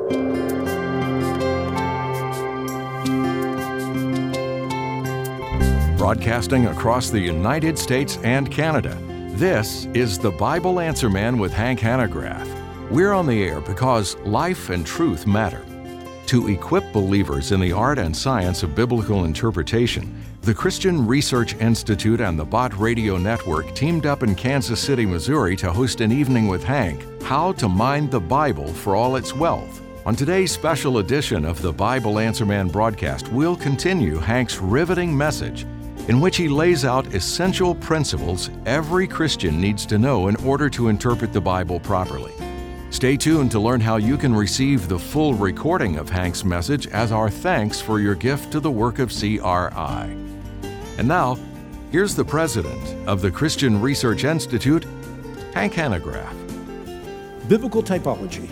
Broadcasting across the United States and Canada, this is the Bible Answer Man with Hank Hanegraaff. We're on the air because life and truth matter. To equip believers in the art and science of biblical interpretation, the Christian Research Institute and the Bott Radio Network teamed up in Kansas City, Missouri to host an evening with Hank, How to Mine the Bible for All Its Wealth. On today's special edition of the Bible Answer Man broadcast, we'll continue Hank's riveting message in which he lays out essential principles every Christian needs to know in order to interpret the Bible properly. Stay tuned to learn how you can receive the full recording of Hank's message as our thanks for your gift to the work of CRI. And now, here's the president of the Christian Research Institute, Hank Hanegraaff. Biblical typology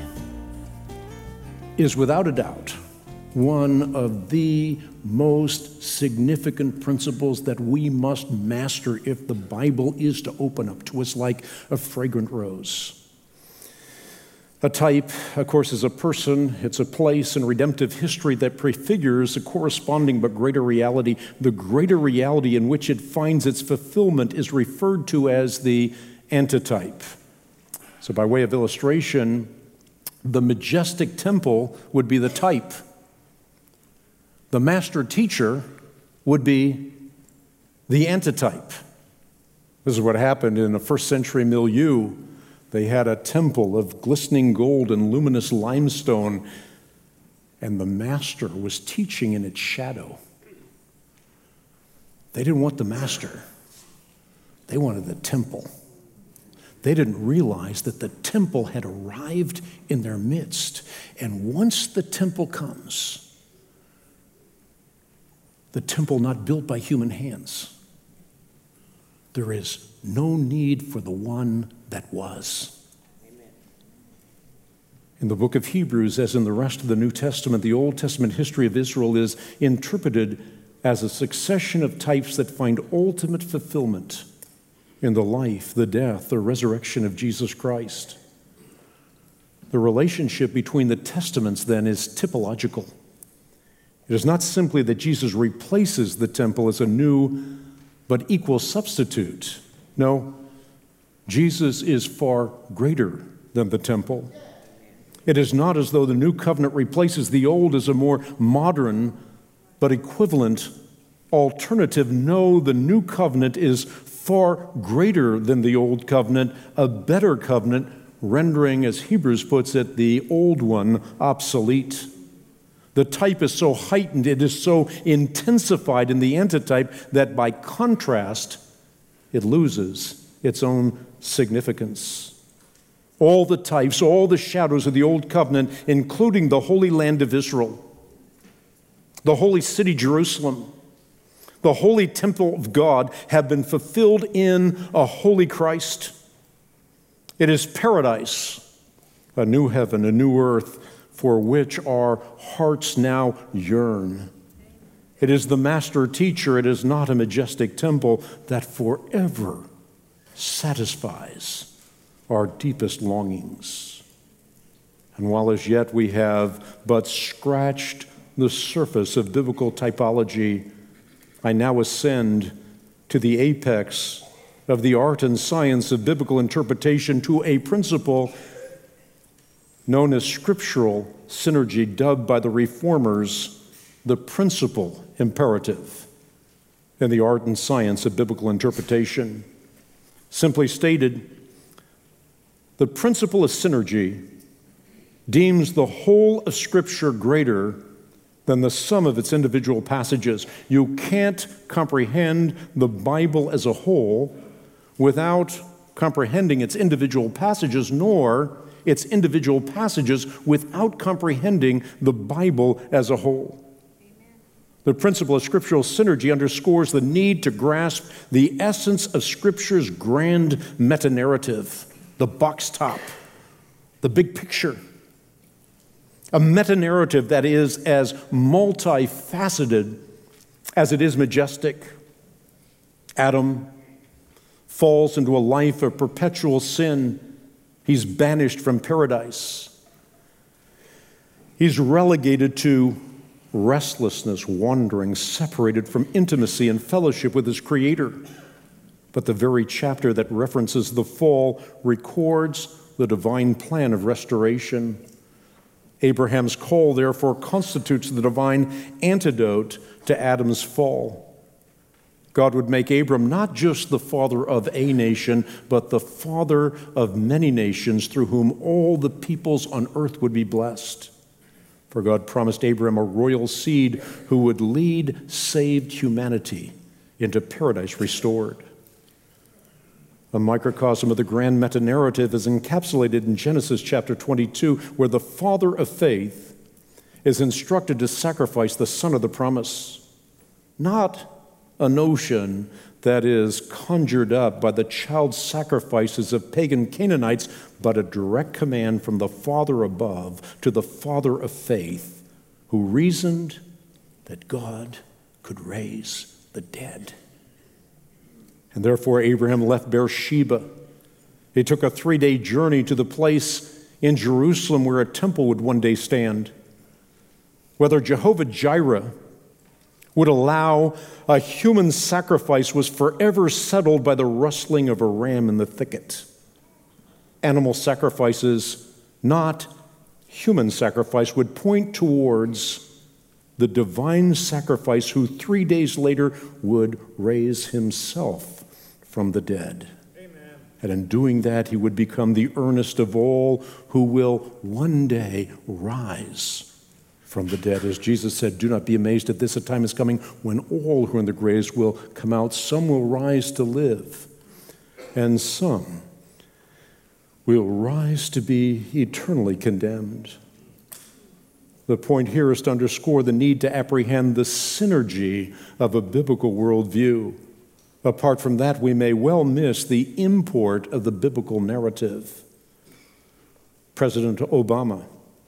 is without a doubt one of the most significant principles that we must master if the Bible is to open up to us like a fragrant rose. A type, of course, is a person, it's a place in redemptive history that prefigures a corresponding but greater reality. The greater reality in which it finds its fulfillment is referred to as the antitype. So by way of illustration, the majestic temple would be the type. The master teacher would be the antitype. This is what happened in a first century milieu. They had a temple of glistening gold and luminous limestone, and the master was teaching in its shadow. They didn't want the master. They wanted the temple. They didn't realize that the temple had arrived in their midst. And once the temple comes, the temple not built by human hands, there is no need for the one that was. Amen. In the book of Hebrews, as in the rest of the New Testament, the Old Testament history of Israel is interpreted as a succession of types that find ultimate fulfillment in the life, the death, the resurrection of Jesus Christ. The relationship between the testaments, then, is typological. It is not simply that Jesus replaces the temple as a new but equal substitute. No, Jesus is far greater than the temple. It is not as though the new covenant replaces the old as a more modern but equivalent alternative. No, the new covenant is far greater than the old covenant, a better covenant, rendering, as Hebrews puts it, the old one obsolete. The type is so heightened, it is so intensified in the antitype that by contrast, it loses its own significance. All the types, all the shadows of the Old Covenant, including the Holy Land of Israel, the holy city Jerusalem, the holy temple of God, have been fulfilled in a holy Christ. It is paradise, a new heaven, a new earth, for which our hearts now yearn. It is the master teacher, it is not a majestic temple that forever satisfies our deepest longings. And while as yet we have but scratched the surface of biblical typology, I now ascend to the apex of the art and science of biblical interpretation, to a principle known as scriptural synergy, dubbed by the reformers the principal imperative in the art and science of biblical interpretation. Simply stated, the principle of synergy deems the whole of Scripture greater than the sum of its individual passages. You can't comprehend the Bible as a whole without comprehending its individual passages, nor its individual passages without comprehending the Bible as a whole. Amen. The principle of scriptural synergy underscores the need to grasp the essence of Scripture's grand meta-narrative, the box top, the big picture. A meta-narrative that is as multifaceted as it is majestic. Adam falls into a life of perpetual sin. He's banished from paradise. He's relegated to restlessness, wandering, separated from intimacy and fellowship with his Creator. But the very chapter that references the fall records the divine plan of restoration. Abraham's call, therefore, constitutes the divine antidote to Adam's fall. God would make Abram not just the father of a nation, but the father of many nations through whom all the peoples on earth would be blessed. For God promised Abram a royal seed who would lead saved humanity into paradise restored. A microcosm of the grand meta-narrative is encapsulated in Genesis chapter 22, where the father of faith is instructed to sacrifice the son of the promise. Not a notion that is conjured up by the child sacrifices of pagan Canaanites, but a direct command from the Father above to the father of faith, who reasoned that God could raise the dead. And therefore Abraham left Beersheba. He took a 3-day journey to the place in Jerusalem where a temple would one day stand. Whether Jehovah Jireh would allow a human sacrifice was forever settled by the rustling of a ram in the thicket. Animal sacrifices, not human sacrifice, would point towards the divine sacrifice who 3 days later would raise himself from the dead. Amen. And in doing that, he would become the earnest of all who will one day rise from the dead. As Jesus said, do not be amazed at this, a time is coming when all who are in the graves will come out. Some will rise to live, and some will rise to be eternally condemned. The point here is to underscore the need to apprehend the synergy of a biblical worldview. Apart from that, we may well miss the import of the biblical narrative. President Obama,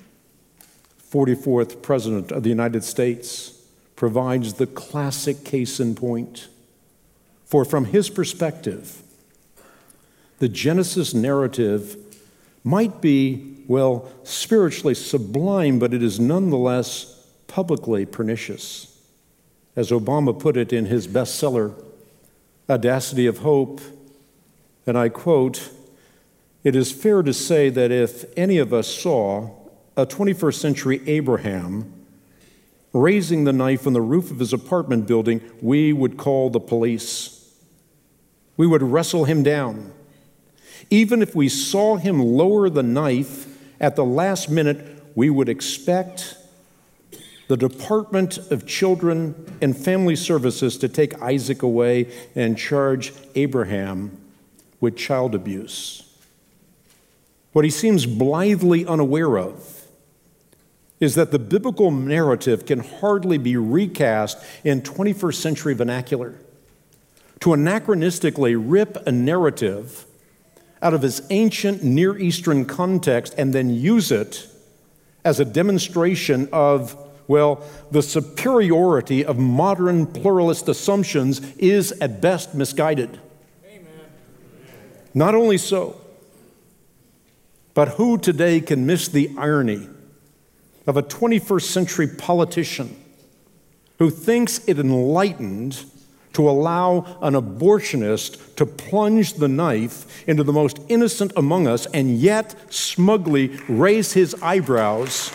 44th President of the United States, provides the classic case in point. For from his perspective, the Genesis narrative might be, well, spiritually sublime, but it is nonetheless publicly pernicious. As Obama put it in his bestseller, Audacity of Hope, and I quote, "It is fair to say that if any of us saw a 21st century Abraham raising the knife on the roof of his apartment building, we would call the police. We would wrestle him down. Even if we saw him lower the knife at the last minute, we would expect the Department of Children and Family Services to take Isaac away and charge Abraham with child abuse." What he seems blithely unaware of is that the biblical narrative can hardly be recast in 21st century vernacular. To anachronistically rip a narrative out of its ancient Near Eastern context and then use it as a demonstration of, well, the superiority of modern pluralist assumptions is at best misguided. Amen. Not only so, but who today can miss the irony of a 21st century politician who thinks it enlightened to allow an abortionist to plunge the knife into the most innocent among us and yet smugly raise his eyebrows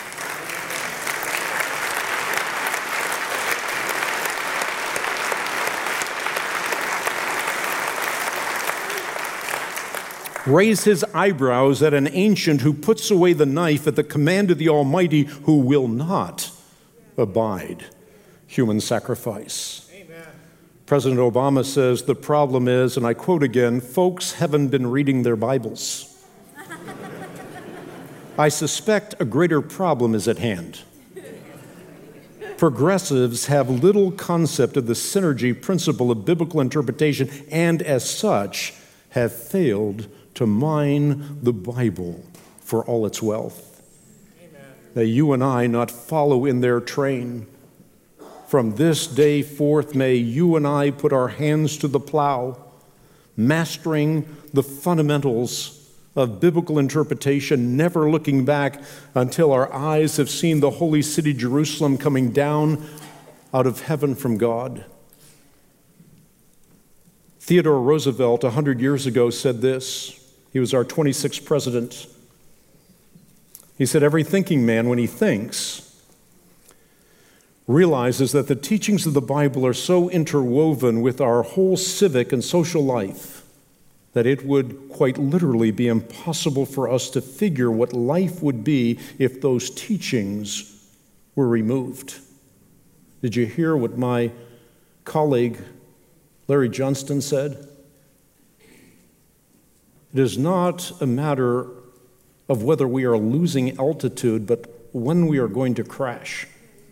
at an ancient who puts away the knife at the command of the Almighty, who will not abide human sacrifice. Amen. President Obama says the problem is, and I quote again, folks haven't been reading their Bibles. I suspect a greater problem is at hand. Progressives have little concept of the synergy principle of biblical interpretation and, as such, have failed to mine the Bible for all its wealth. Amen. That you and I not follow in their train. From this day forth, may you and I put our hands to the plow, mastering the fundamentals of biblical interpretation, never looking back until our eyes have seen the holy city Jerusalem coming down out of heaven from God. Theodore Roosevelt, 100 years ago, said this. He was our 26th president. He said, every thinking man, when he thinks, realizes that the teachings of the Bible are so interwoven with our whole civic and social life that it would quite literally be impossible for us to figure what life would be if those teachings were removed. Did you hear what my colleague Larry Johnston said? It is not a matter of whether we are losing altitude, but when we are going to crash.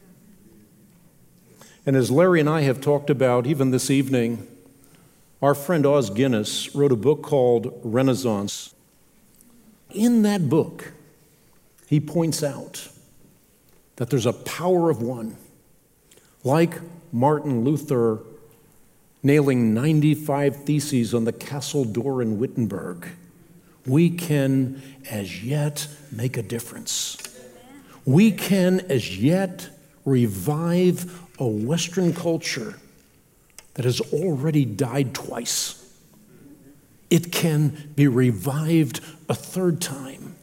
And as Larry and I have talked about even this evening, our friend Os Guinness wrote a book called Renaissance. In that book, he points out that there's a power of one. Like Martin Luther nailing 95 theses on the castle door in Wittenberg, we can as yet make a difference. We can as yet revive a Western culture that has already died twice. It can be revived a third time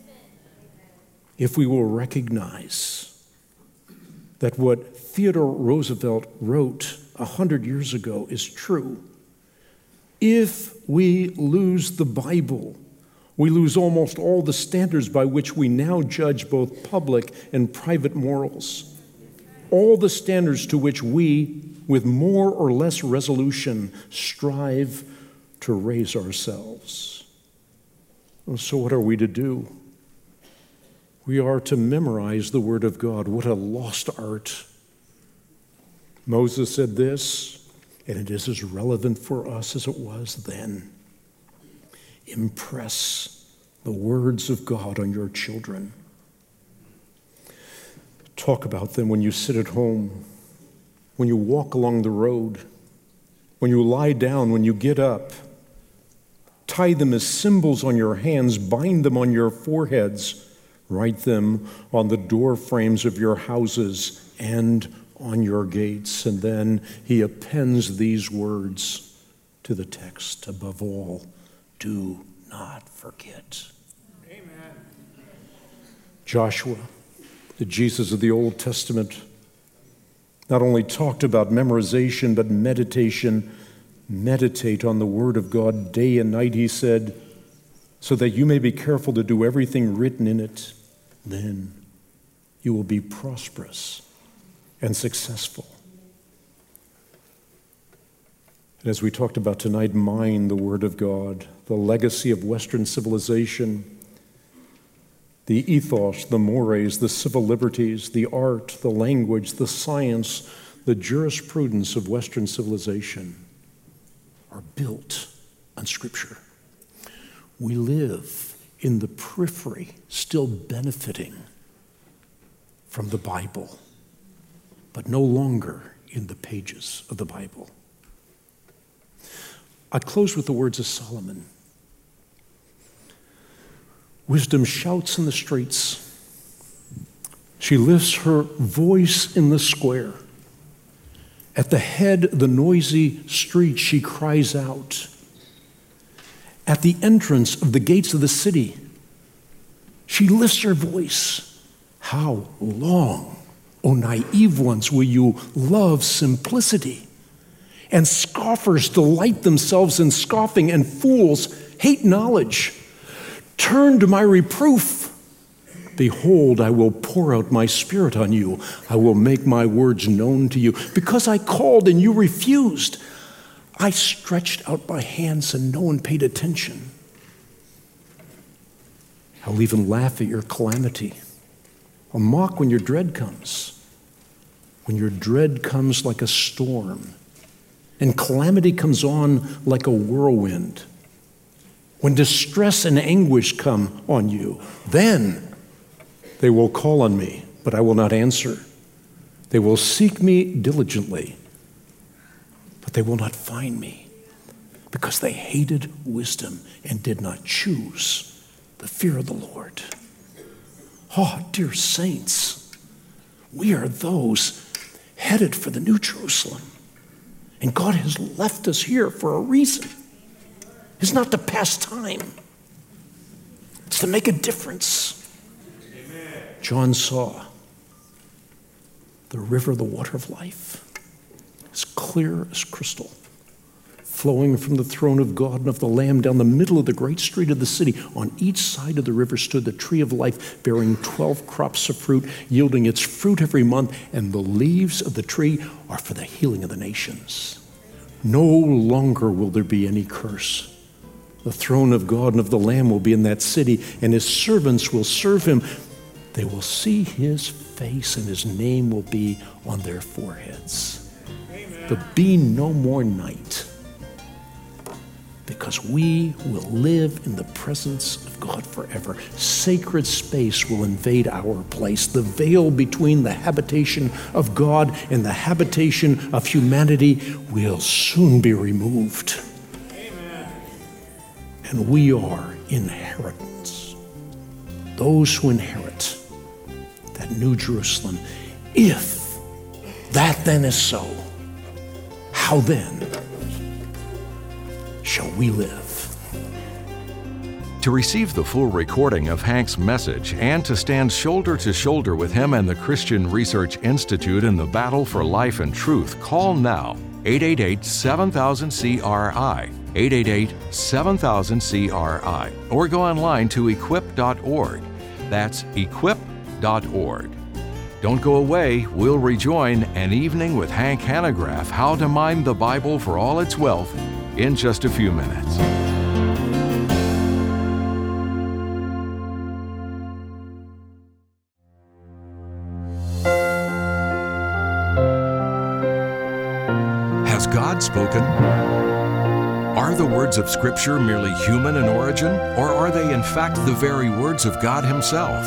if we will recognize that what Theodore Roosevelt wrote 100 years ago is true. If we lose the Bible, we lose almost all the standards by which we now judge both public and private morals. All the standards to which we, with more or less resolution, strive to raise ourselves. So what are we to do? We are to memorize the Word of God. What a lost art. Moses said this, and it is as relevant for us as it was then. Impress the words of God on your children. Talk about them when you sit at home, when you walk along the road, when you lie down, when you get up. Tie them as symbols on your hands, bind them on your foreheads, write them on the door frames of your houses and on your gates. And then he appends these words to the text. Above all, do not forget. Amen. Joshua, the Jesus of the Old Testament, not only talked about memorization, but meditation. Meditate on the Word of God day and night, he said, so that you may be careful to do everything written in it. Then you will be prosperous and successful. And as we talked about tonight, mind the Word of God, the legacy of Western civilization, the ethos, the mores, the civil liberties, the art, the language, the science, the jurisprudence of Western civilization are built on Scripture. We live in the periphery, still benefiting from the Bible, but no longer in the pages of the Bible. I close with the words of Solomon. Wisdom shouts in the streets. She lifts her voice in the square. At the head of the noisy street, she cries out. At the entrance of the gates of the city, she lifts her voice. How long, O naive ones, will you love simplicity? And scoffers delight themselves in scoffing, and fools hate knowledge. Turn to my reproof. Behold, I will pour out my spirit on you. I will make my words known to you. Because I called and you refused, I stretched out my hands and no one paid attention. I'll even laugh at your calamity. I'll mock when your dread comes. When your dread comes like a storm, and calamity comes on like a whirlwind. When distress and anguish come on you, then they will call on me, but I will not answer. They will seek me diligently, but they will not find me, because they hated wisdom and did not choose the fear of the Lord. Oh, dear saints, we are those headed for the New Jerusalem. And God has left us here for a reason. It's not to pass time. It's to make a difference. Amen. John saw the river, the water of life, as clear as crystal, flowing from the throne of God and of the Lamb down the middle of the great street of the city. On each side of the river stood the tree of life, bearing 12 crops of fruit, yielding its fruit every month, and the leaves of the tree are for the healing of the nations. No longer will there be any curse. The throne of God and of the Lamb will be in that city, and his servants will serve him. They will see his face, and his name will be on their foreheads. Amen. There'll be no more night, because we will live in the presence of God forever. Sacred space will invade our place. The veil between the habitation of God and the habitation of humanity will soon be removed. Amen. And we are inheritants. Those who inherit that New Jerusalem. If that then is so, how then shall we live? To receive the full recording of Hank's message and to stand shoulder to shoulder with him and the Christian Research Institute in the battle for life and truth, call now 888-7000-CRI, 888-7000-CRI, or go online to equip.org. That's equip.org. Don't go away. We'll rejoin An Evening with Hank Hanegraaff, How to Mine the Bible for All Its Wealth, in just a few minutes. Has God spoken? Are the words of Scripture merely human in origin, or are they in fact the very words of God Himself?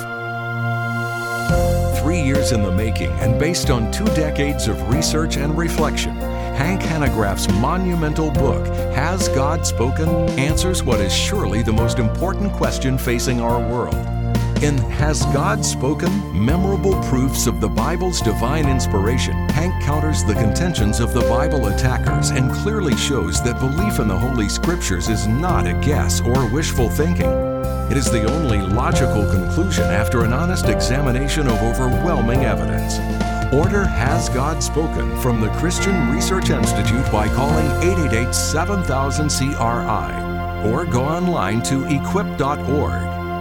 3 years in the making and based on 2 decades of research and reflection, Hank Hanegraaff's monumental book, Has God Spoken?, answers what is surely the most important question facing our world. In Has God Spoken? Memorable Proofs of the Bible's Divine Inspiration, Hank counters the contentions of the Bible attackers and clearly shows that belief in the Holy Scriptures is not a guess or wishful thinking. It is the only logical conclusion after an honest examination of overwhelming evidence. Order Has God Spoken from the Christian Research Institute by calling 888-7000-CRI or go online to equip.org.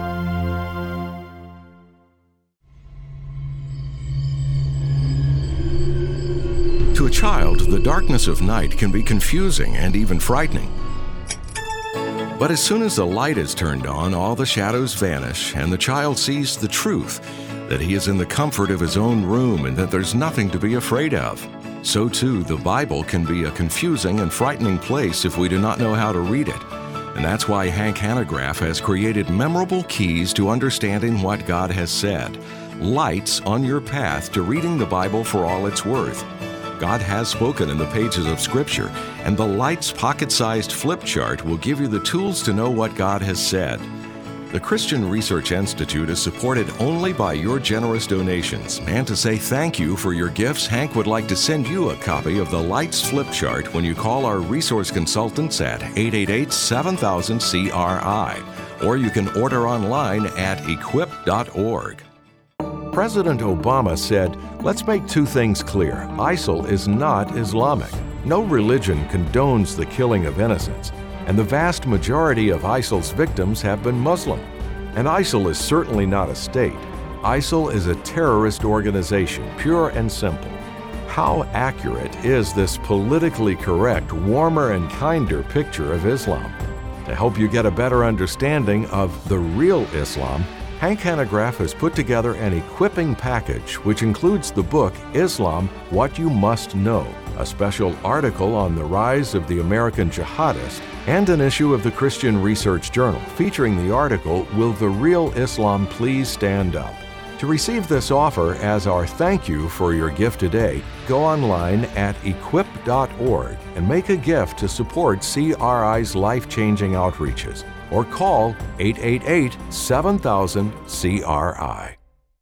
To a child, the darkness of night can be confusing and even frightening. But as soon as the light is turned on, all the shadows vanish, and the child sees the truth, that he is in the comfort of his own room and that there's nothing to be afraid of. So too, the Bible can be a confusing and frightening place if we do not know how to read it. And that's why Hank Hanegraaff has created memorable keys to understanding what God has said. Lights on your path to reading the Bible for all it's worth. God has spoken in the pages of Scripture, and the Lights pocket-sized flip chart will give you the tools to know what God has said. The Christian Research Institute is supported only by your generous donations, and to say thank you for your gifts, Hank would like to send you a copy of the Lights flip chart when you call our resource consultants at 888-7000-CRI, or you can order online at equip.org. President Obama said, "Let's make 2 things clear. ISIL is not Islamic. No religion condones the killing of innocents, and the vast majority of ISIL's victims have been Muslim. And ISIL is certainly not a state. ISIL is a terrorist organization, pure and simple." How accurate is this politically correct, warmer and kinder picture of Islam? To help you get a better understanding of the real Islam, Hank Hanegraaff has put together an equipping package which includes the book Islam, What You Must Know, a special article on the rise of the American jihadist, and an issue of the Christian Research Journal featuring the article, Will the Real Islam Please Stand Up? To receive this offer as our thank you for your gift today, go online at equip.org and make a gift to support CRI's life-changing outreaches. or call 888-7000-CRI.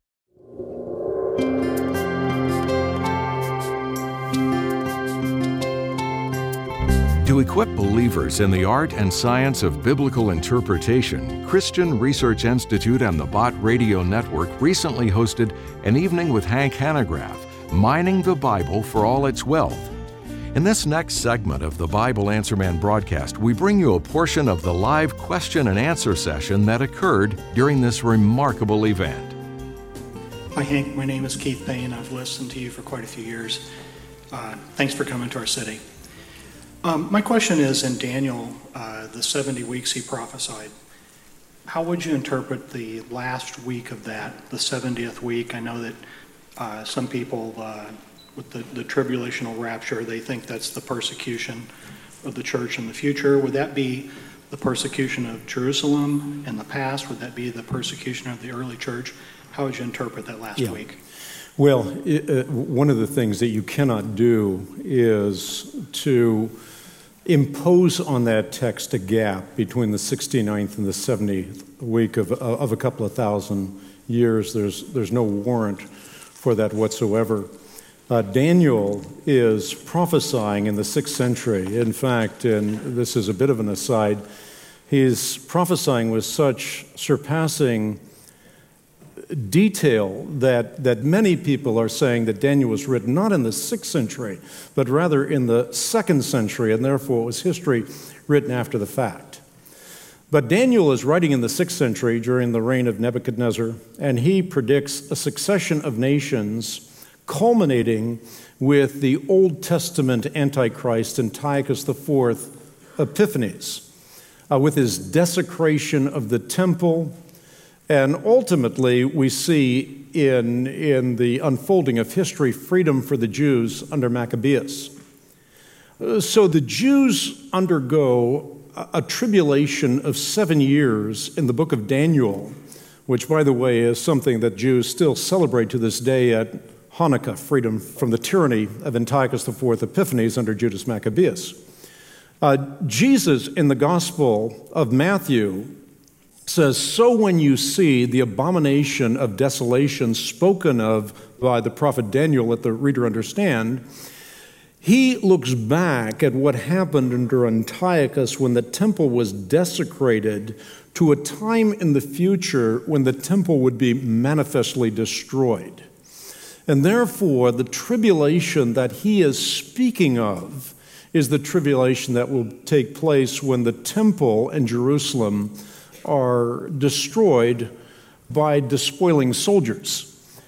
To equip believers in the art and science of biblical interpretation, Christian Research Institute and the Bott Radio Network recently hosted an evening with Hank Hanegraaff, Mining the Bible for All Its Wealth. In this next segment of the Bible Answer Man broadcast, we bring you a portion of the live question and answer session that occurred during this remarkable event. Hi, Hank. My name is Keith Payne. I've listened to you for quite a few years. Thanks for coming to our city. My question is, in Daniel, the 70 weeks he prophesied, how would you interpret the last week of that, the 70th week? I know that some people, with the tribulational rapture, they think that's the persecution of the church in the future. Would that be the persecution of Jerusalem in the past? Would that be the persecution of the early church? How would you interpret that last week? Well, one of the things that you cannot do is to impose on that text a gap between the 69th and the 70th week of a couple of thousand years. There's no warrant for that whatsoever. Daniel is prophesying in the 6th century. In fact, and this is a bit of an aside, he's prophesying with such surpassing detail that many people are saying that Daniel was written not in the 6th century, but rather in the 2nd century, and therefore it was history written after the fact. But Daniel is writing in the 6th century during the reign of Nebuchadnezzar, and he predicts a succession of nations culminating with the Old Testament Antichrist, Antiochus IV Epiphanes, with his desecration of the temple. And ultimately, we see in the unfolding of history freedom for the Jews under Maccabeus. So the Jews undergo a tribulation of 7 years in the book of Daniel, which, by the way, is something that Jews still celebrate to this day at Hanukkah, freedom from the tyranny of Antiochus IV Epiphanes under Judas Maccabeus. Jesus in the Gospel of Matthew says, "So when you see the abomination of desolation spoken of by the prophet Daniel, let the reader understand." He looks back at what happened under Antiochus when the temple was desecrated to a time in the future when the temple would be manifestly destroyed. And therefore, the tribulation that he is speaking of is the tribulation that will take place when the temple and Jerusalem are destroyed by despoiling soldiers.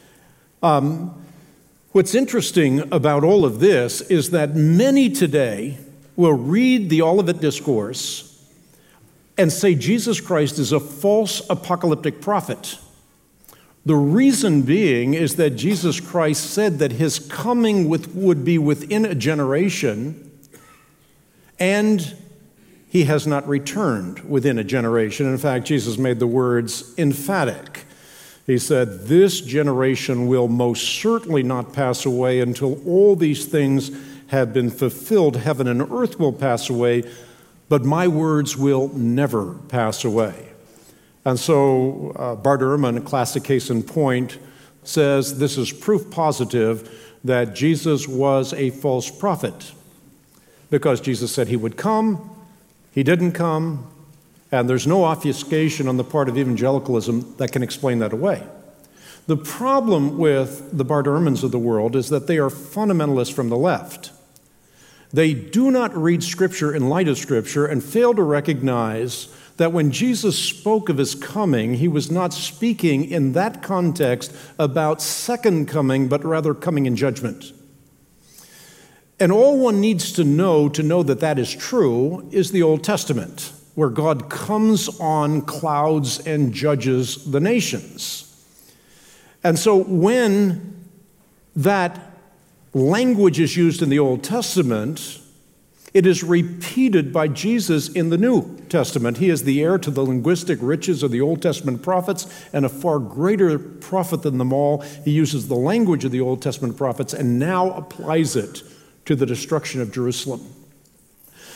What's interesting about all of this is that many today will read the Olivet Discourse and say Jesus Christ is a false apocalyptic prophet. The reason being is that Jesus Christ said that his coming would be within a generation, and he has not returned within a generation. In fact, Jesus made the words emphatic. He said, "This generation will most certainly not pass away until all these things have been fulfilled. Heaven and earth will pass away, but my words will never pass away." And so Bart Ehrman, a classic case in point, says this is proof positive that Jesus was a false prophet, because Jesus said he would come, he didn't come, and there's no obfuscation on the part of evangelicalism that can explain that away. The problem with the Bart Ehrmans of the world is that they are fundamentalists from the left. They do not read Scripture in light of Scripture and fail to recognize that when Jesus spoke of his coming, he was not speaking in that context about second coming, but rather coming in judgment. And all one needs to know that that is true is the Old Testament, where God comes on clouds and judges the nations. And so when that language is used in the Old Testament, it is repeated by Jesus in the New Testament. He is the heir to the linguistic riches of the Old Testament prophets and a far greater prophet than them all. He uses the language of the Old Testament prophets and now applies it to the destruction of Jerusalem.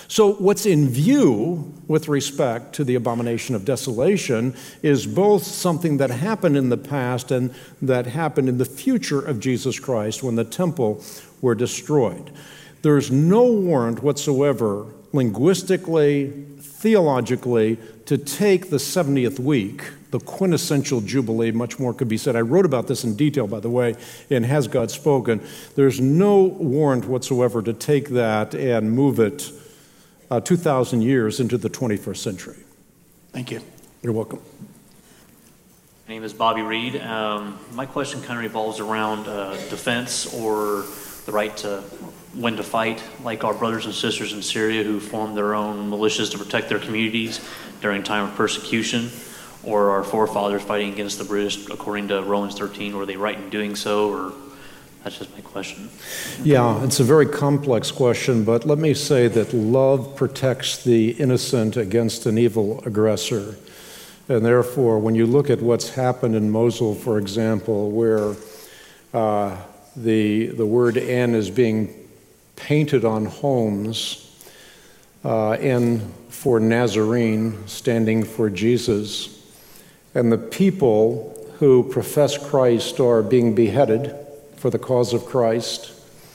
So what's in view with respect to the abomination of desolation is both something that happened in the past and that happened in the future of Jesus Christ when the temple were destroyed. There's no warrant whatsoever, linguistically, theologically, to take the 70th week, the quintessential Jubilee. Much more could be said. I wrote about this in detail, by the way, in Has God Spoken? There's no warrant whatsoever to take that and move it 2,000 years into the 21st century. Thank you. You're welcome. My name is Bobby Reed. My question kind of revolves around defense or the right to when to fight, like our brothers and sisters in Syria who formed their own militias to protect their communities during time of persecution, or our forefathers fighting against the British according to Romans 13. Were they right in doing so, or that's just my question. Yeah, it's a very complex question, but let me say that love protects the innocent against an evil aggressor. And therefore, when you look at what's happened in Mosul, for example, where the word N is being painted on homes, N for Nazarene, standing for Jesus, and the people who profess Christ are being beheaded for the cause of Christ,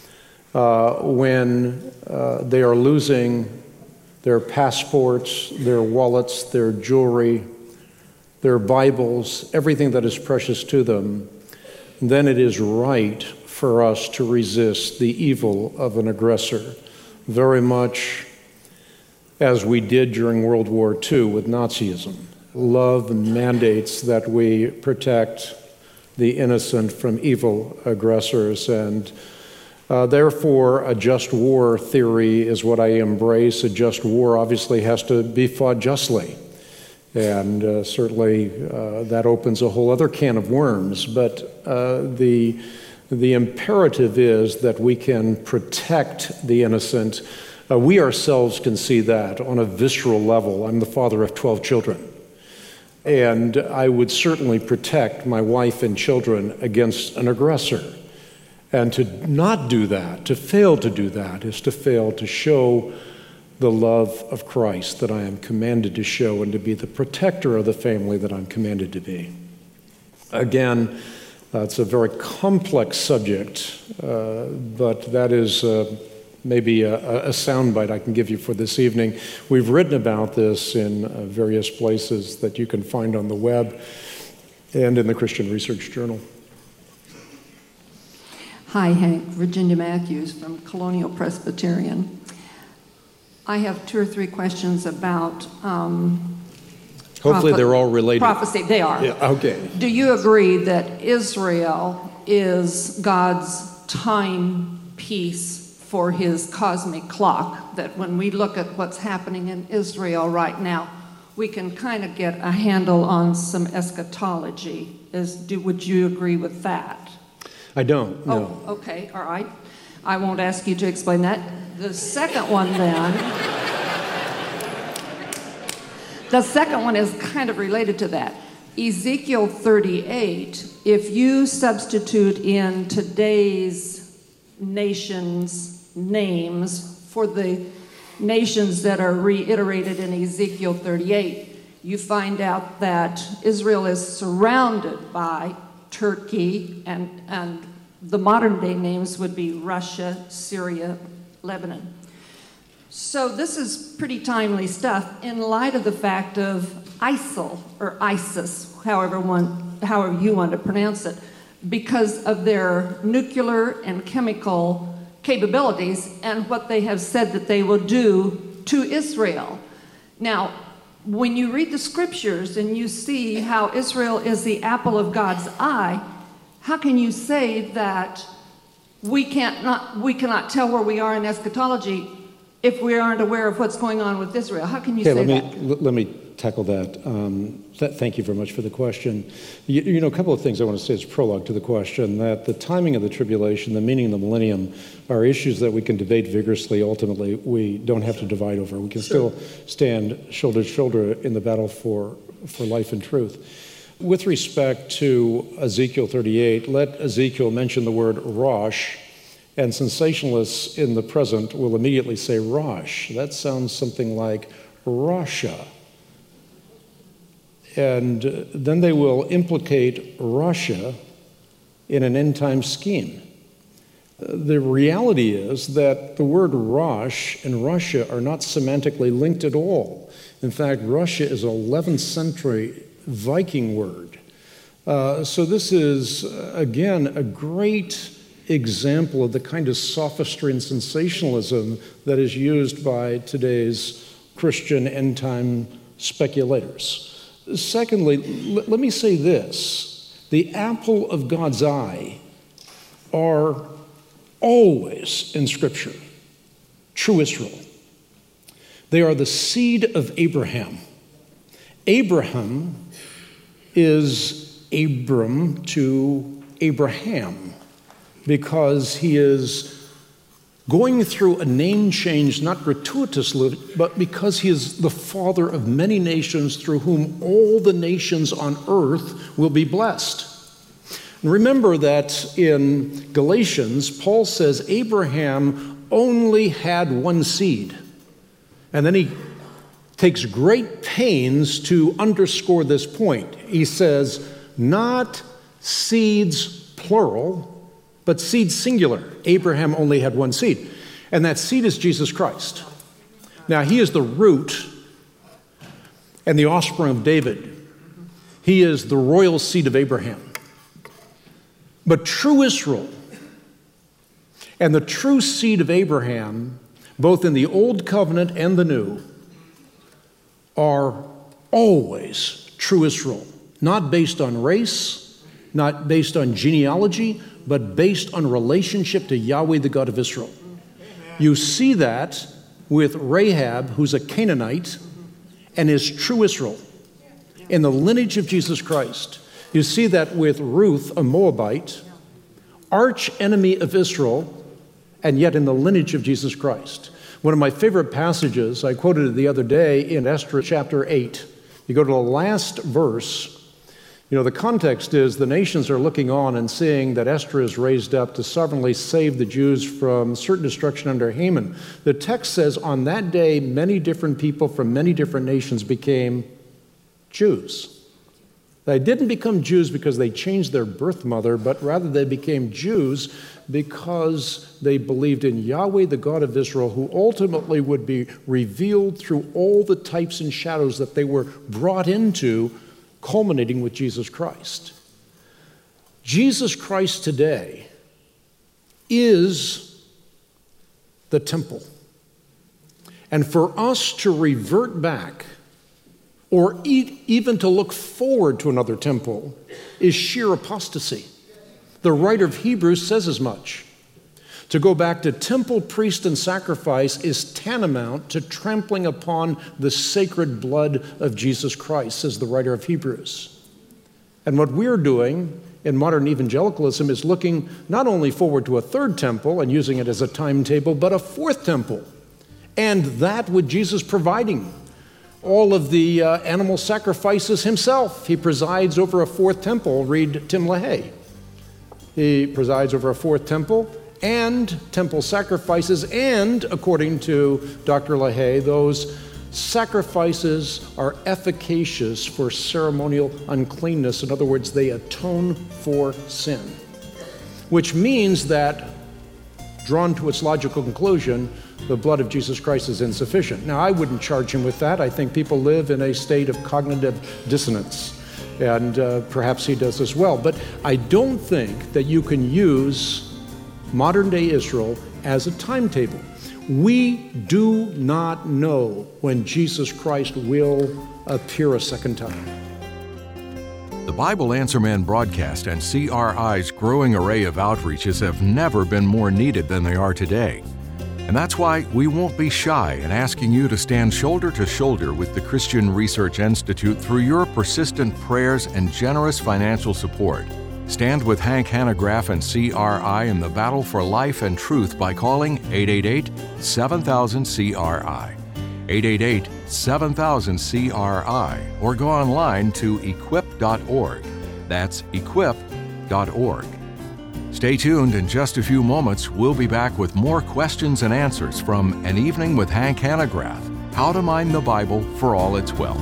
when they are losing their passports, their wallets, their jewelry, their Bibles, everything that is precious to them, then it is right for us to resist the evil of an aggressor, very much as we did during World War II with Nazism. Love mandates that we protect the innocent from evil aggressors, and therefore a just war theory is what I embrace. A just war obviously has to be fought justly, and certainly that opens a whole other can of worms, but the imperative is that we can protect the innocent. We ourselves can see that on a visceral level. I'm the father of 12 children. And I would certainly protect my wife and children against an aggressor. And to not do that, to fail to do that, is to fail to show the love of Christ that I am commanded to show and to be the protector of the family that I'm commanded to be. Again, it's a very complex subject, but that is maybe a soundbite I can give you for this evening. We've written about this in various places that you can find on the web and in the Christian Research Journal. Hi, Hank. Virginia Matthews from Colonial Presbyterian. I have 2 or 3 questions about hopefully they're all related. Prophecy. They are. Yeah, okay. Do you agree that Israel is God's timepiece for his cosmic clock, that when we look at what's happening in Israel right now, we can kind of get a handle on some eschatology? Would you agree with that? I don't, no. Oh, okay, all right. I won't ask you to explain that. The second one is kind of related to that. Ezekiel 38, if you substitute in today's nations' names for the nations that are reiterated in Ezekiel 38, you find out that Israel is surrounded by Turkey, and the modern day names would be Russia, Syria, Lebanon. So this is pretty timely stuff in light of the fact of ISIL, or ISIS, however you want to pronounce it, because of their nuclear and chemical capabilities and what they have said that they will do to Israel. Now, when you read the scriptures and you see how Israel is the apple of God's eye, how can you say that we cannot tell where we are in eschatology if we aren't aware of what's going on with Israel? How can you say that? Let me tackle that. Thank you very much for the question. You know, a couple of things I want to say as prologue to the question, that the timing of the tribulation, the meaning of the millennium, are issues that we can debate vigorously. Ultimately, we don't have to divide over. We can still stand shoulder to shoulder in the battle for life and truth. With respect to Ezekiel 38, let Ezekiel mention the word Rosh, And sensationalists in the present will immediately say Rosh. That sounds something like Russia. And then they will implicate Russia in an end-time scheme. The reality is that the word Rosh and Russia are not semantically linked at all. In fact, Russia is an 11th century Viking word. So this is, again, a great example of the kind of sophistry and sensationalism that is used by today's Christian end-time speculators. Secondly, let me say this. The apple of God's eye are always in Scripture. True Israel. They are the seed of Abraham. Abraham is Abram to Abraham because he is going through a name change, not gratuitously, but because he is the father of many nations through whom all the nations on earth will be blessed. And remember that in Galatians, Paul says Abraham only had one seed. And then he takes great pains to underscore this point. He says, not seeds plural, but seed singular. Abraham only had one seed. And that seed is Jesus Christ. Now, he is the root and the offspring of David. He is the royal seed of Abraham. But true Israel and the true seed of Abraham, both in the Old Covenant and the New, are always true Israel. Not based on race, not based on genealogy, but based on relationship to Yahweh, the God of Israel. You see that with Rahab, who's a Canaanite, and is true Israel in the lineage of Jesus Christ. You see that with Ruth, a Moabite, arch enemy of Israel, and yet in the lineage of Jesus Christ. One of my favorite passages, I quoted it the other day in Esther chapter 8. You go to the last verse. You know, the context is the nations are looking on and seeing that Esther is raised up to sovereignly save the Jews from certain destruction under Haman. The text says, on that day, many different people from many different nations became Jews. They didn't become Jews because they changed their birth mother, but rather they became Jews because they believed in Yahweh, the God of Israel, who ultimately would be revealed through all the types and shadows that they were brought into, culminating with Jesus Christ. Jesus Christ today is the temple. And for us to revert back or even to look forward to another temple is sheer apostasy. The writer of Hebrews says as much. To go back to temple, priest, and sacrifice is tantamount to trampling upon the sacred blood of Jesus Christ, says the writer of Hebrews. And what we're doing in modern evangelicalism is looking not only forward to a third temple and using it as a timetable, but a fourth temple. And that with Jesus providing all of the animal sacrifices himself. He presides over a fourth temple. Read Tim LaHaye. He presides over a fourth temple and temple sacrifices, and according to Dr. LaHaye, those sacrifices are efficacious for ceremonial uncleanness. In other words, they atone for sin, which means that, drawn to its logical conclusion, the blood of Jesus Christ is insufficient. Now, I wouldn't charge him with that. I think people live in a state of cognitive dissonance, and perhaps he does as well. But I don't think that you can use modern-day Israel as a timetable. We do not know when Jesus Christ will appear a second time. The Bible Answer Man broadcast and CRI's growing array of outreaches have never been more needed than they are today. And that's why we won't be shy in asking you to stand shoulder to shoulder with the Christian Research Institute through your persistent prayers and generous financial support. Stand with Hank Hanegraaff and CRI in the battle for life and truth by calling 888-7000-CRI, 888-7000-CRI, or go online to equip.org. That's equip.org. Stay tuned. In just a few moments, we'll be back with more questions and answers from An Evening with Hank Hanegraaff, How to Mine the Bible for All Its Wealth.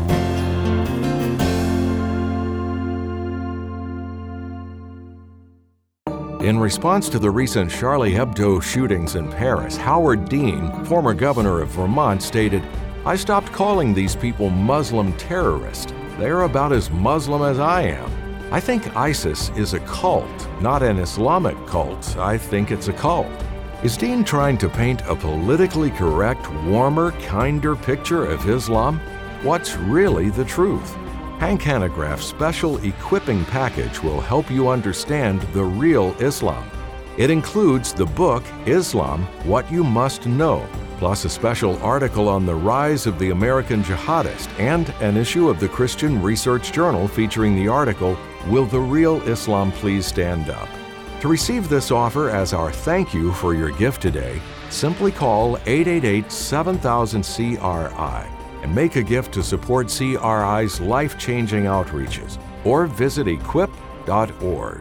In response to the recent Charlie Hebdo shootings in Paris, Howard Dean, former governor of Vermont, stated, "I stopped calling these people Muslim terrorists. They're about as Muslim as I am. I think ISIS is a cult, not an Islamic cult. I think it's a cult." Is Dean trying to paint a politically correct, warmer, kinder picture of Islam? What's really the truth? Hank Hanegraaff's special equipping package will help you understand the real Islam. It includes the book, Islam, What You Must Know, plus a special article on the rise of the American jihadist and an issue of the Christian Research Journal featuring the article, Will the Real Islam Please Stand Up? To receive this offer as our thank you for your gift today, simply call 888-7000-CRI. and make a gift to support CRI's life-changing outreaches, or visit equip.org.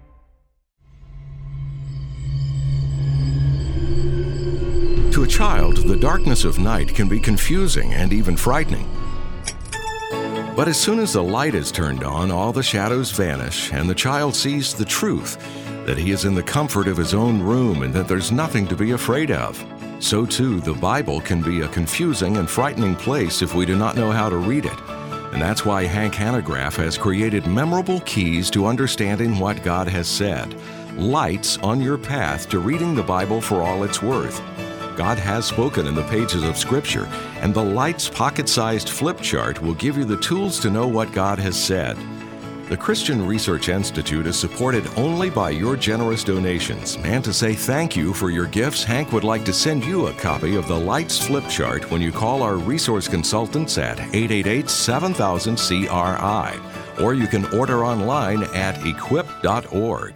To a child, the darkness of night can be confusing and even frightening. But as soon as the light is turned on, all the shadows vanish, and the child sees the truth, that he is in the comfort of his own room and that there's nothing to be afraid of. So too, the Bible can be a confusing and frightening place if we do not know how to read it. And that's why Hank Hanegraaff has created memorable keys to understanding what God has said, lights on your path to reading the Bible for all it's worth. God has spoken in the pages of Scripture, and the Lights pocket-sized flip chart will give you the tools to know what God has said. The Christian Research Institute is supported only by your generous donations, and to say thank you for your gifts, Hank would like to send you a copy of the Lights flip chart when you call our resource consultants at 888-7000-CRI, or you can order online at equip.org.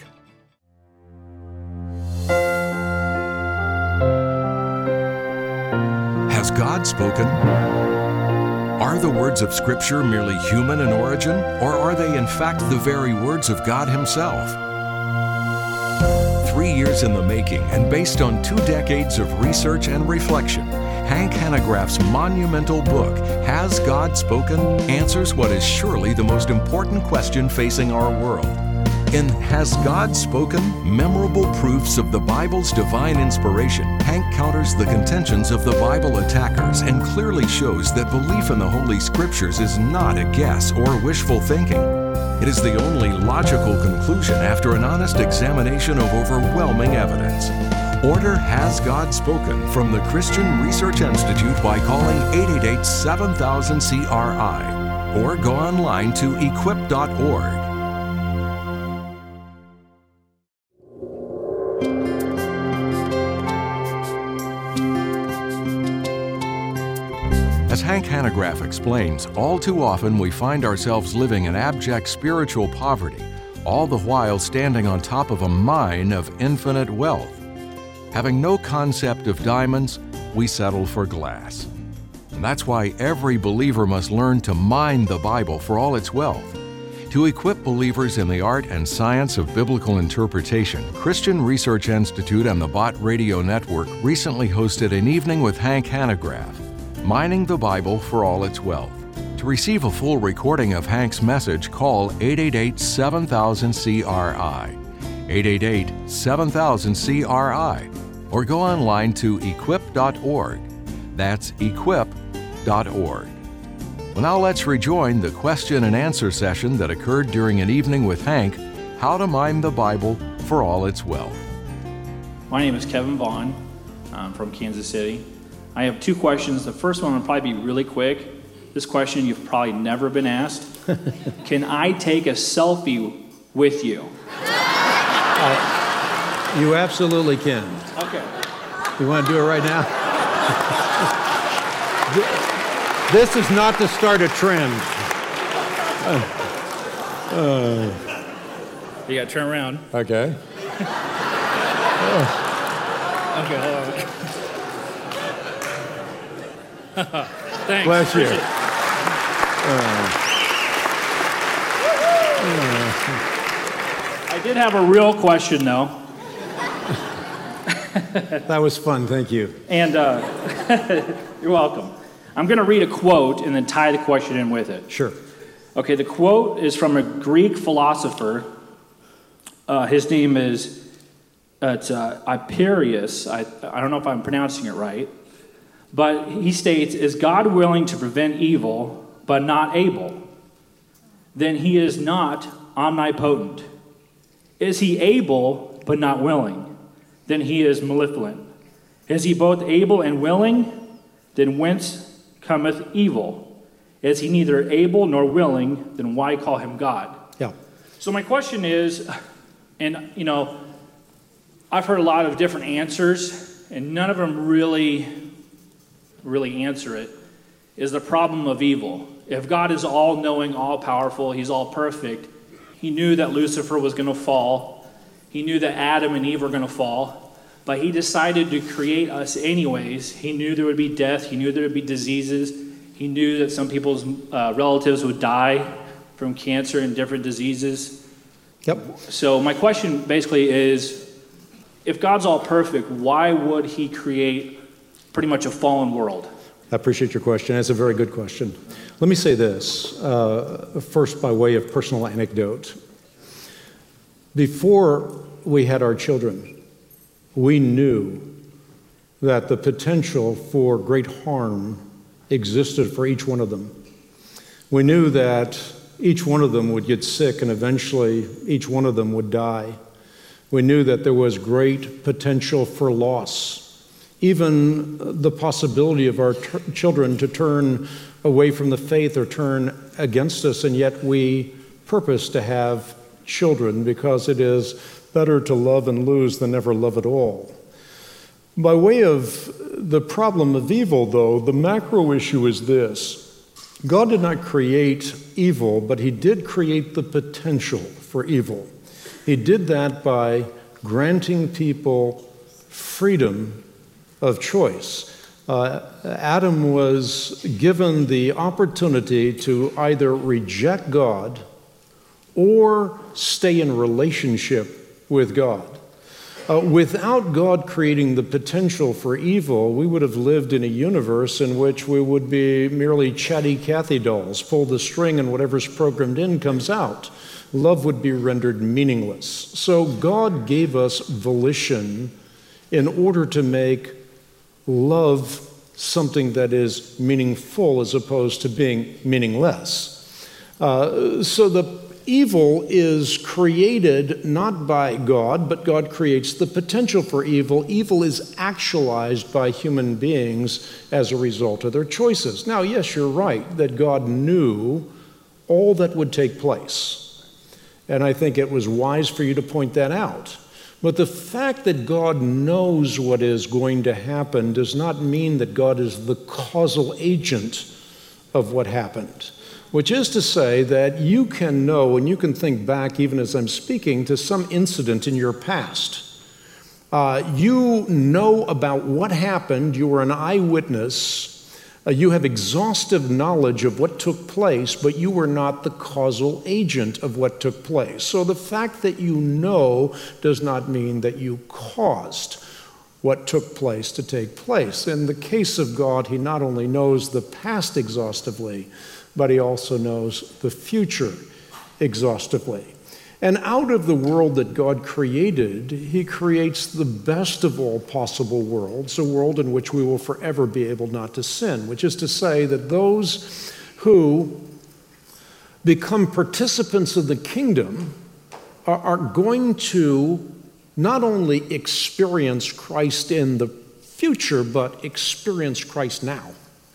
Has God spoken? Are the words of Scripture merely human in origin, or are they in fact the very words of God Himself? 3 years in the making and based on 2 decades of research and reflection, Hank Hanegraaff's monumental book, Has God Spoken?, answers what is surely the most important question facing our world. In Has God Spoken? Memorable Proofs of the Bible's Divine Inspiration, Hank counters the contentions of the Bible attackers and clearly shows that belief in the Holy Scriptures is not a guess or wishful thinking. It is the only logical conclusion after an honest examination of overwhelming evidence. Order Has God Spoken from the Christian Research Institute by calling 888-7000-CRI or go online to equip.org. As Hank Hanegraaff explains, all too often we find ourselves living in abject spiritual poverty, all the while standing on top of a mine of infinite wealth. Having no concept of diamonds, we settle for glass. And that's why every believer must learn to mine the Bible for all its wealth. To equip believers in the art and science of biblical interpretation, Christian Research Institute and the Bott Radio Network recently hosted an evening with Hank Hanegraaff, Mining the Bible for All Its Wealth. To receive a full recording of Hank's message, call 888-7000-CRI, 888-7000-CRI, or go online to equip.org. That's equip.org. Well, now let's rejoin the question and answer session that occurred during an evening with Hank, How to Mine the Bible for All Its Wealth. My name is Kevin Vaughn. I'm from Kansas City. I have 2 questions. The first one will probably be really quick. This question you've probably never been asked. Can I take a selfie with you? You absolutely can. Okay. You want to do it right now? This is not to start a trend. You got to turn around. Okay. Okay, hold on. Thanks. Bless you. I did have a real question, though. That was fun, thank you. And you're welcome. I'm going to read a quote and then tie the question in with it. Sure. Okay, the quote is from a Greek philosopher. His name is Hyperius. I don't know if I'm pronouncing it right. But he states, is God willing to prevent evil but not able? Then he is not omnipotent. Is he able but not willing? Then he is malevolent. Is he both able and willing? Then whence cometh evil? Is he neither able nor willing? Then why call him God? Yeah. So my question is, and I've heard a lot of different answers, and none of them really answer it, is the problem of evil. If God is all-knowing, all-powerful, he's all-perfect, he knew that Lucifer was going to fall. He knew that Adam and Eve were going to fall. But he decided to create us anyways. He knew there would be death. He knew there would be diseases. He knew that some people's relatives would die from cancer and different diseases. Yep. So my question basically is, if God's all perfect, why would he create pretty much a fallen world? I appreciate your question. That's a very good question. Let me say this, first by way of personal anecdote. Before we had our children, we knew that the potential for great harm existed for each one of them. We knew that each one of them would get sick and eventually each one of them would die. We knew that there was great potential for loss. Even the possibility of our children to turn away from the faith or turn against us, and yet we purpose to have children because it is better to love and lose than never love at all. By way of the problem of evil, though, the macro issue is this. God did not create evil, but he did create the potential for evil. He did that by granting people freedom of choice. Adam was given the opportunity to either reject God or stay in relationship with God. Without God creating the potential for evil, we would have lived in a universe in which we would be merely chatty Cathy dolls, pull the string and whatever's programmed in comes out. Love would be rendered meaningless. So God gave us volition in order to make love something that is meaningful as opposed to being meaningless. So the evil is created not by God, but God creates the potential for evil. Evil is actualized by human beings as a result of their choices. Now, yes, you're right that God knew all that would take place. And I think it was wise for you to point that out. But the fact that God knows what is going to happen does not mean that God is the causal agent of what happened. Which is to say that you can know, and you can think back, even as I'm speaking, to some incident in your past. You know about what happened, you were an eyewitness, you have exhaustive knowledge of what took place, but you were not the causal agent of what took place. So the fact that you know does not mean that you caused what took place to take place. In the case of God, he not only knows the past exhaustively, but he also knows the future exhaustively. And out of the world that God created, he creates the best of all possible worlds, a world in which we will forever be able not to sin, which is to say that those who become participants of the kingdom are going to not only experience Christ in the future, but experience Christ now.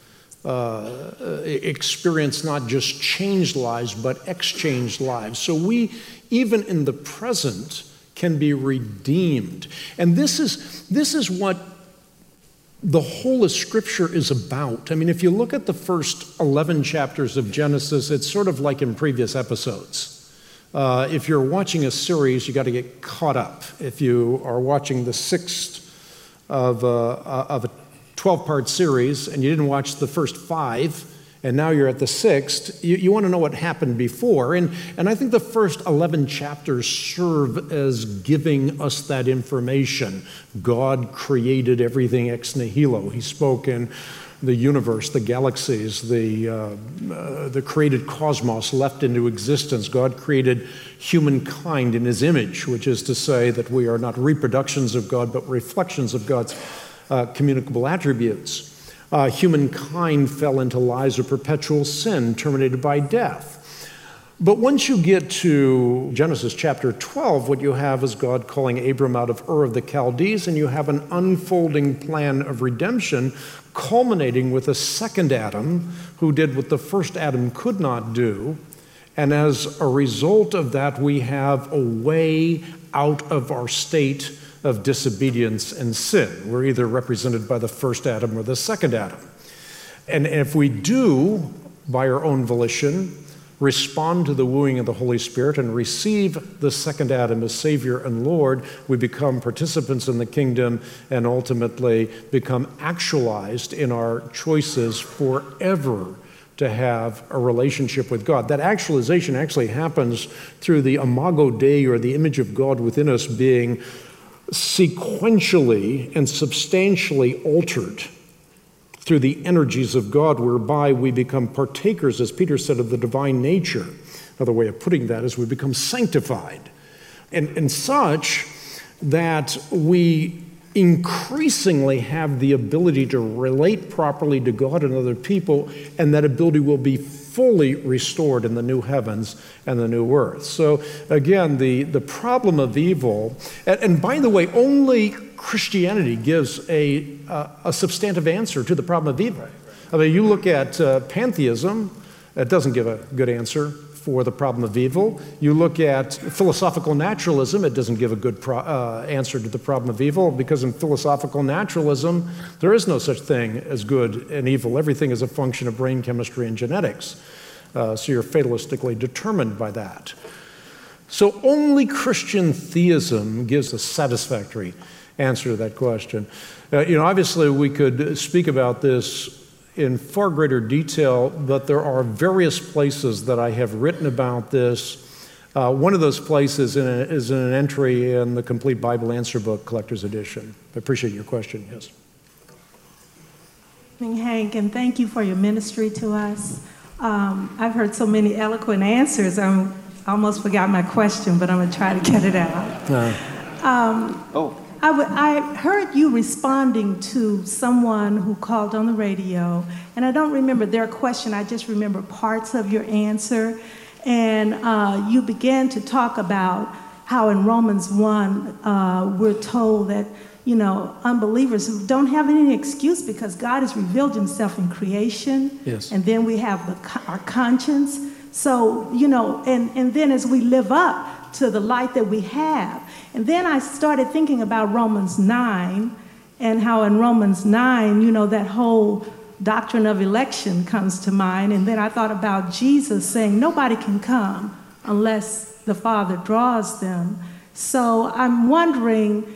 Experience not just changed lives, but exchanged lives. So we, even in the present, can be redeemed. And this is what the whole of Scripture is about. I mean, if you look at the first 11 chapters of Genesis, it's sort of like in previous episodes. If you're watching a series, you got to get caught up. If you are watching the sixth of a 12-part series and you didn't watch the first 5, and now you're at the 6th, you want to know what happened before. And I think the first 11 chapters serve as giving us that information. God created everything ex nihilo. He spoke in the universe, the galaxies, the created cosmos leapt into existence. God created humankind in his image, which is to say that we are not reproductions of God, but reflections of God's communicable attributes. Humankind fell into lives of perpetual sin, terminated by death. But once you get to Genesis chapter 12, what you have is God calling Abram out of Ur of the Chaldees, and you have an unfolding plan of redemption culminating with a second Adam who did what the first Adam could not do. And as a result of that, we have a way out of our state of disobedience and sin. We're either represented by the first Adam or the second Adam. And if we do, by our own volition, respond to the wooing of the Holy Spirit and receive the second Adam as Savior and Lord, we become participants in the kingdom and ultimately become actualized in our choices forever to have a relationship with God. That actualization actually happens through the imago Dei, or the image of God within us, being sequentially and substantially altered through the energies of God, whereby we become partakers, as Peter said, of the divine nature. Another way of putting that is we become sanctified, and such that we increasingly have the ability to relate properly to God and other people, and that ability will be fully restored in the new heavens and the new earth. So again, the problem of evil, and by the way, only Christianity gives a substantive answer to the problem of evil. I mean, you look at pantheism, it doesn't give a good answer for the problem of evil. You look at philosophical naturalism, it doesn't give a good answer to the problem of evil, because in philosophical naturalism, there is no such thing as good and evil. Everything is a function of brain chemistry and genetics. So you're fatalistically determined by that. So only Christian theism gives a satisfactory answer to that question. Obviously we could speak about this in far greater detail, but there are various places that I have written about this. One of those places is in an entry in the Complete Bible Answer Book, Collector's Edition. I appreciate your question, yes. Hank, and thank you for your ministry to us. I've heard so many eloquent answers. I almost forgot my question, but I'm going to try to get it out. I heard you responding to someone who called on the radio, and I don't remember their question, I just remember parts of your answer. And you began to talk about how in Romans 1, we're told that, unbelievers who don't have any excuse because God has revealed himself in creation. Yes. And then we have our conscience. So, and then as we live up to the light that we have. And then I started thinking about Romans 9, and how in Romans 9, that whole doctrine of election comes to mind. And then I thought about Jesus saying, nobody can come unless the Father draws them. So I'm wondering,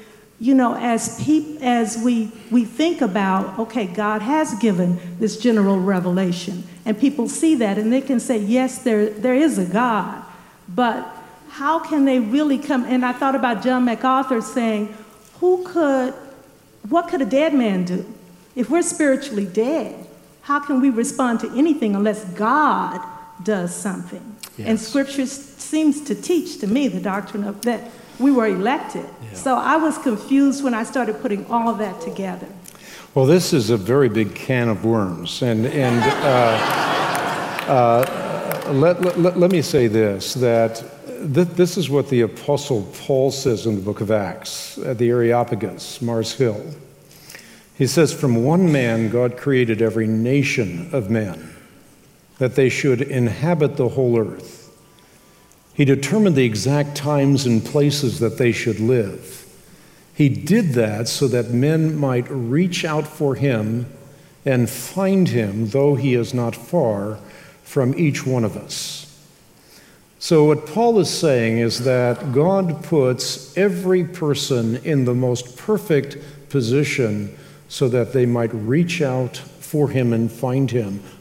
as we think about, okay, God has given this general revelation, and people see that, and they can say, yes, there is a God, but how can they really come? And I thought about John MacArthur saying, what could a dead man do? If we're spiritually dead, how can we respond to anything unless God does something? Yes. And Scripture seems to teach, to me, the doctrine of that we were elected. Yeah. So I was confused when I started putting all of that together. Well, this is a very big can of worms, and let me say this, that this is what the Apostle Paul says in the book of Acts at the Areopagus, Mars Hill. He says, from one man God created every nation of men, that they should inhabit the whole earth. He determined the exact times and places that they should live. He did that so that men might reach out for him and find him, though he is not far from each one of us. So what Paul is saying is that God puts every person in the most perfect position so that they might reach out for him and find him,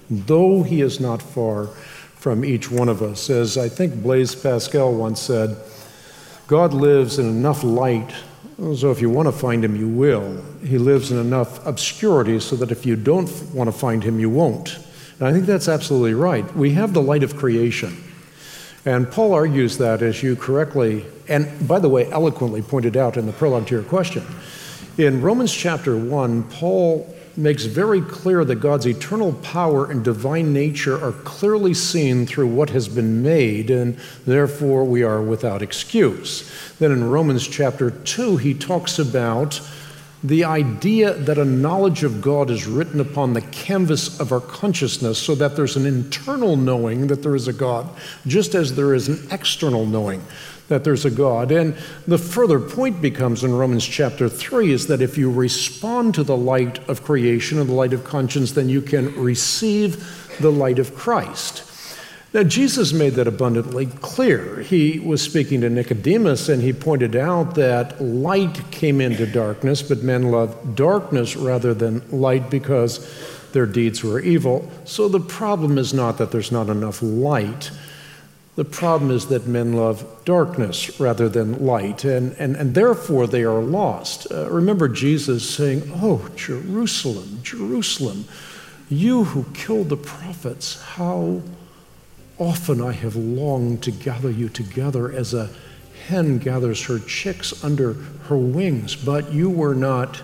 though he is not far from each one of us. As I think Blaise Pascal once said, God lives in enough light, so if you want to find him, you will. He lives in enough obscurity so that if you don't want to find him, you won't. And I think that's absolutely right. We have the light of creation. And Paul argues that, as you correctly, and by the way, eloquently pointed out in the prologue to your question. In Romans chapter 1, Paul makes very clear that God's eternal power and divine nature are clearly seen through what has been made, and therefore we are without excuse. Then in Romans chapter 2, he talks about the idea that a knowledge of God is written upon the canvas of our consciousness so that there's an internal knowing that there is a God, just as there is an external knowing that there's a God. And the further point becomes in Romans chapter 3 is that if you respond to the light of creation and the light of conscience, then you can receive the light of Christ. Now, Jesus made that abundantly clear. He was speaking to Nicodemus, and he pointed out that light came into darkness, but men loved darkness rather than light because their deeds were evil. So the problem is not that there's not enough light. The problem is that men love darkness rather than light, and therefore they are lost. Remember Jesus saying, "Oh, Jerusalem, Jerusalem, you who killed the prophets, how often I have longed to gather you together as a hen gathers her chicks under her wings, but you were not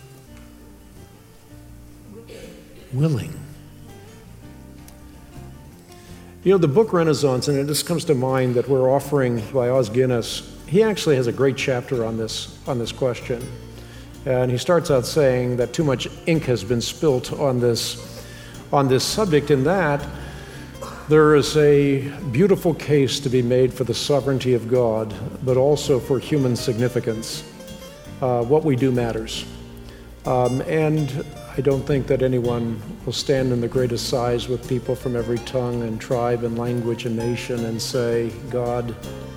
willing." You know, the book Renaissance, and it just comes to mind that we're offering by Os Guinness, he actually has a great chapter on this question. And he starts out saying that too much ink has been spilt on this subject, in that there is a beautiful case to be made for the sovereignty of God, but also for human significance. What we do matters. And I don't think that anyone will stand in the greatest size with people from every tongue and tribe and language and nation and say, "God,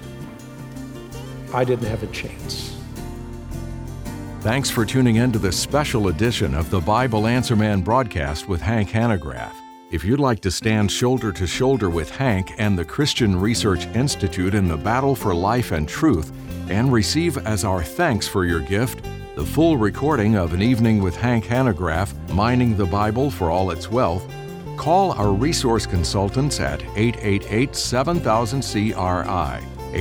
I didn't have a chance." Thanks for tuning in to this special edition of the Bible Answer Man broadcast with Hank Hanegraaff. If you'd like to stand shoulder to shoulder with Hank and the Christian Research Institute in the battle for life and truth, and receive as our thanks for your gift the full recording of An Evening with Hank Hanegraaff, Mining the Bible for All Its Wealth, call our resource consultants at 888-7000-CRI,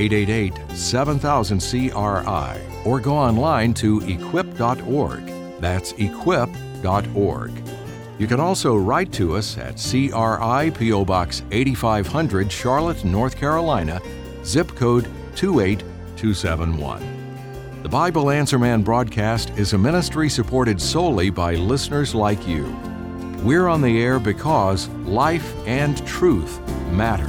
888-7000-CRI, or go online to equip.org. That's equip.org. You can also write to us at CRI P.O. Box 8500, Charlotte, North Carolina, zip code 28271. The Bible Answer Man broadcast is a ministry supported solely by listeners like you. We're on the air because life and truth matter.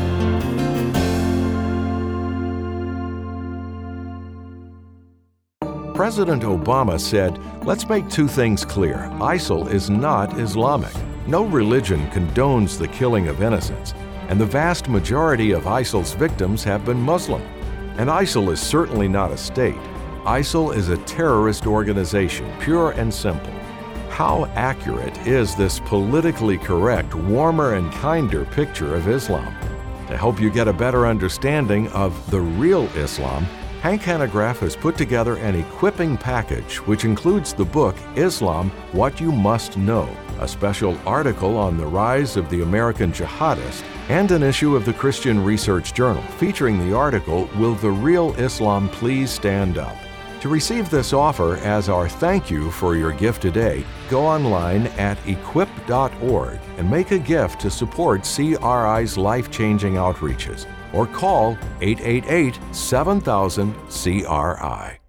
President Obama said, "Let's make two things clear. ISIL is not Islamic. No religion condones the killing of innocents, and the vast majority of ISIL's victims have been Muslim. And ISIL is certainly not a state. ISIL is a terrorist organization, pure and simple." How accurate is this politically correct, warmer and kinder picture of Islam? To help you get a better understanding of the real Islam, Hank Hanegraaff has put together an equipping package which includes the book Islam, What You Must Know, a special article on the rise of the American jihadist, and an issue of the Christian Research Journal featuring the article, Will the Real Islam Please Stand Up? To receive this offer as our thank you for your gift today, go online at equip.org and make a gift to support CRI's life-changing outreaches, or call 888-7000-CRI.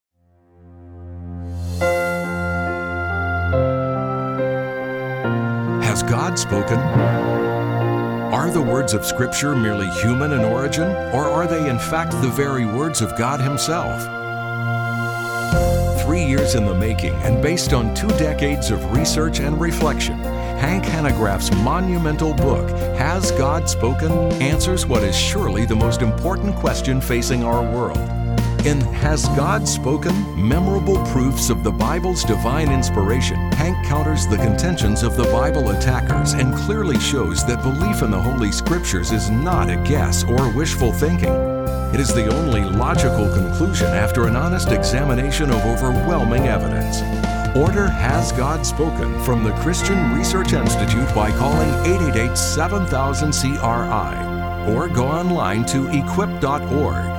Has God spoken? Are the words of Scripture merely human in origin, or are they in fact the very words of God Himself? 3 years in the making and based on 2 decades of research and reflection, Hank Hanegraaff's monumental book, Has God Spoken?, answers what is surely the most important question facing our world. In Has God Spoken? Memorable Proofs of the Bible's Divine Inspiration, Hank counters the contentions of the Bible attackers and clearly shows that belief in the Holy Scriptures is not a guess or wishful thinking. It is the only logical conclusion after an honest examination of overwhelming evidence. Order Has God Spoken from the Christian Research Institute by calling 888-7000-CRI or go online to equip.org.